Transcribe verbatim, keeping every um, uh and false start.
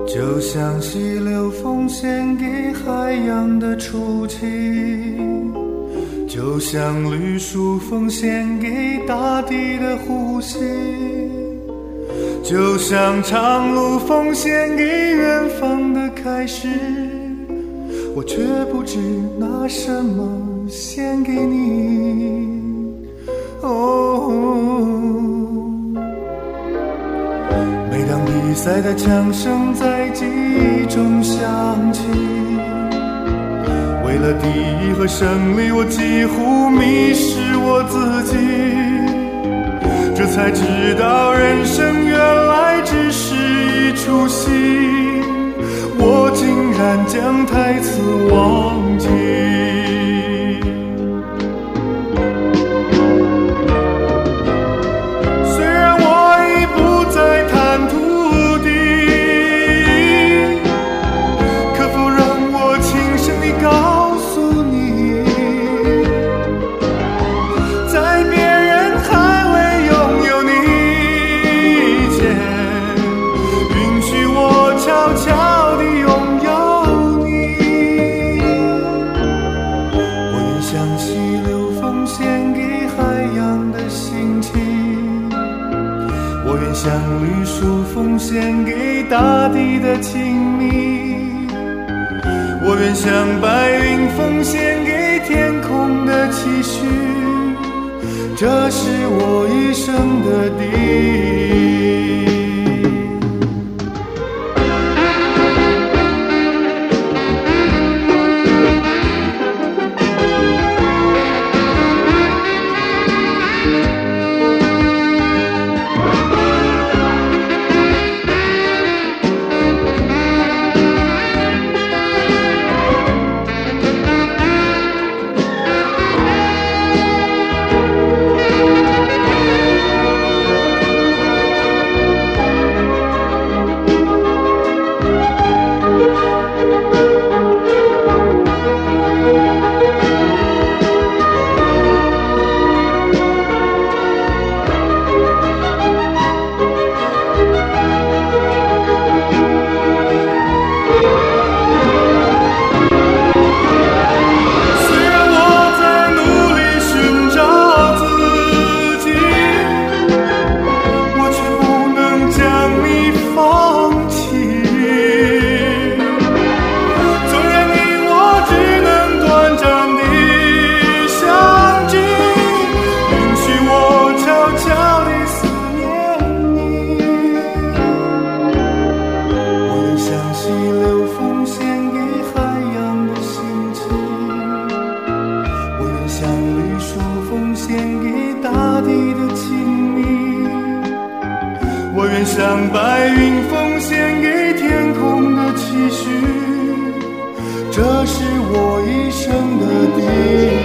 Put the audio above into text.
就像溪流奉献给海洋的初期，就像绿树奉献给大地的呼吸，就像长路奉献给远方的开始，我却不知拿什么献给你。哦，每当比赛的枪声在记忆中响起，为了第一和胜利，我几乎迷失我自己。这才知道人生原来只是一出戏，我竟然将台词忘记。虽然我已不再谈土地，可否让我轻声地告诉你，在别人还未拥有你以前，允许我悄悄地拥有你。我愿像溪流奉献给海洋的心情，我愿像绿树奉献给大地的亲密，我愿像白云奉献给天空的期许，这是我一生的地。我愿像白云奉献给天空的期许，这是我一生的地。